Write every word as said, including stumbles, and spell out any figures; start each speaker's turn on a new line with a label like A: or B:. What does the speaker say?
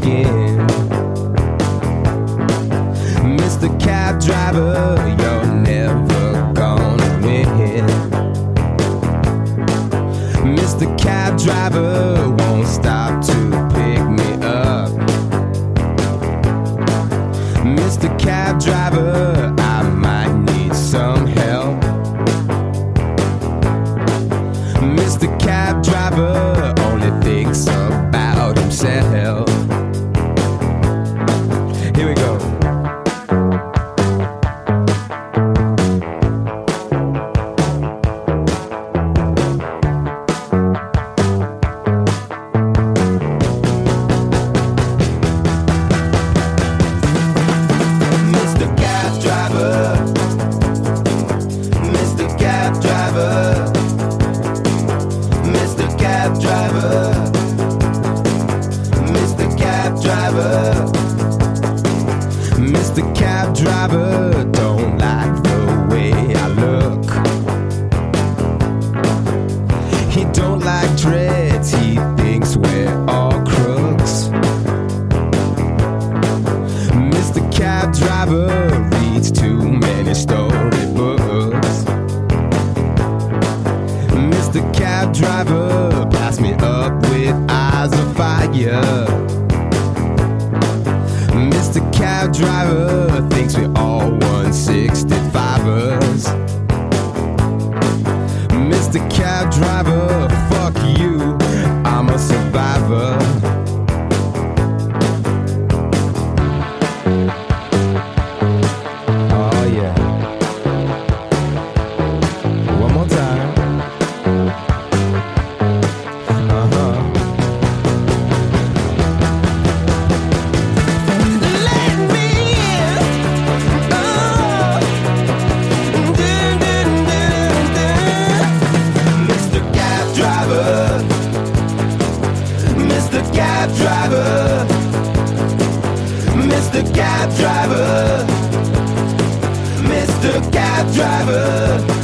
A: skin. Mister Cab Driver, you're never gonna win. Mister Cab Driver won't stop to pick me up. Mister Cab Driver, I might need some help. Mister Cab Driver only thinks about himself. Here we go. Mister Cab Driver, Mister Cab Driver, Mister Cab Driver, Mister Cab Driver, Mister Cab Driver don't like the way I look. He don't like dreads, he thinks we're all crooks. Mister Cab Driver reads too many storybooks. Mister Cab Driver, pass me up with eyes of fire. Mister Cab Driver thinks we all one sixty-fivers. Mister Cab Driver, fuck you, I'm a survivor. Oh yeah. One more time. Uh-huh. Let me in. Oh. Dun, dun, dun, dun. Mister Cab Driver, Mister Cab Driver, Mister Cab Driver, Mister Cab Driver.